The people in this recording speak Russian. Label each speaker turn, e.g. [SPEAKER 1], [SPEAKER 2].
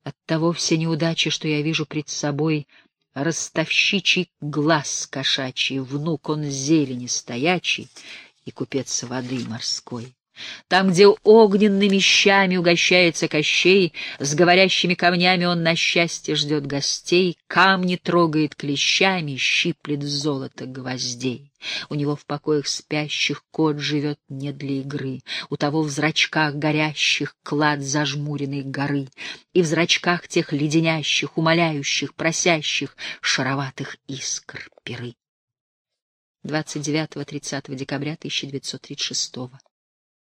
[SPEAKER 1] Оттого все неудачи, что я вижу пред собой, ростовщичий глаз кошачий, внук он зелени стоячий и купец воды морской. Там, где огненными щами угощается Кощей, с говорящими камнями он на счастье ждет гостей, камни трогает клещами, щиплет золото гвоздей. У него в покоях спящих кот живет не для игры, у того в зрачках горящих клад зажмуренной горы, и в зрачках тех леденящих, умоляющих, просящих шароватых искр перы. 29-30 декабря 1936